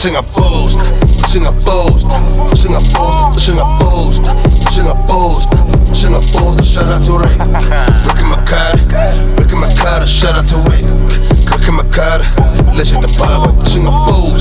Singapore, shout out to Ray. Ricky Makata, shout out to Ray. Ricky Makata, legend of Baba. Singapore,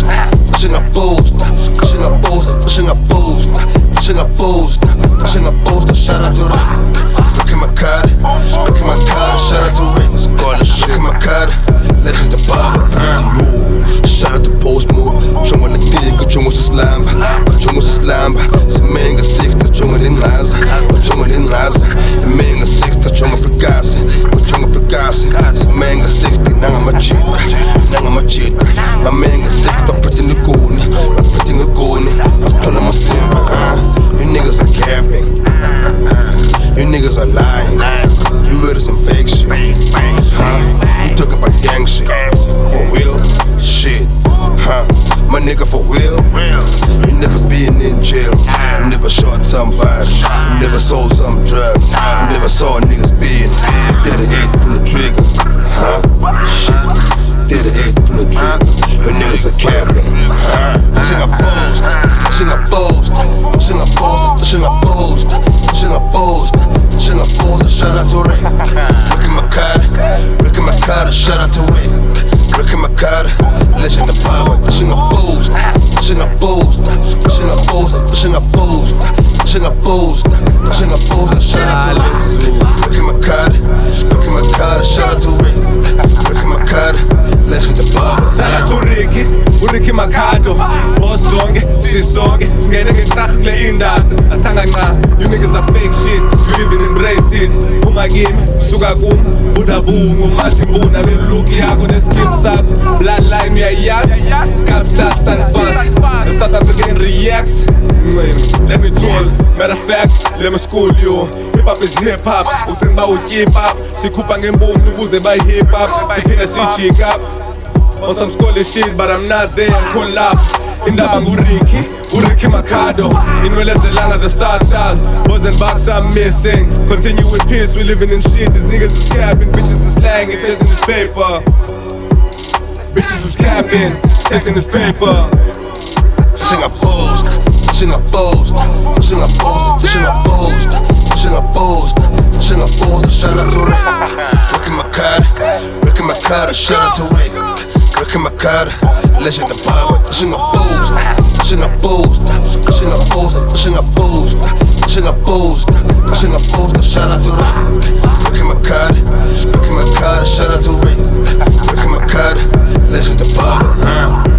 shout out to Ray. Ricky Makata, shout out to Ray. Ricky Makata, legend of Baba. Shout out to Post Move. Jongen de dikke, jongens is lamba. Ze mengen zich, dat jongen in huizen. Ze mengen zich, dat jongen Pegasi. Ze mengen zich, die nanga machita. Ma mengen zich, dat pret in de koning. Dat stolen maar simba. You niggas are capping. You niggas are lying. You heard some fake shit. You talking about gang shit. For real shit. My nigga for real. You never been in jail. You never shot somebody. You never sold some drugs. You never saw niggas being. Did the 8 pull the trigger. Shit. Did the 8 pull the trigger. You niggas are capping. Singapore, shout out to Ray. Ricky Makata, shout out to Ray. Ricky Makata, legend of power. Singapore, shout out to Ray. Ricky Makata, shout out to Ray. Ricky Makata, legend of power. Shout out to Ricky Makata. Boss zonke, sisonke, singene ngekrach kule industry. Athanga nqa, you niggas are fake shit. You even embrace it. Phuma kimi, suka kum, buda bungu, mathi mbuna beluki yakho neskin sakho. Bloodline uyayazi, Capstar stand fast. The South African reacts. Let me troll, matter of fact, let me school you. Hip hop is hip hop, ucinga ba keep up. Sikhupha ngembumbi ukuze ba hip hop. Siphinde sijig up on some scholarly shit, but I'm not there. I'm call up. Indaba Ricky Makata. Inwele zelanga the star child. Boys and box I'm missing. Continue with peace, we living in shit. These niggas is capping, bitches is slang, it says in this paper. Bitches is capping, says in this paper. Singapore, shout out to Ray. Ricky Makata, shout out to Ray. Ricky Makata, legend of power. Singapore, shout out to Ray. Ricky Makata, shout out to Ray. Ricky Makata, legend of power.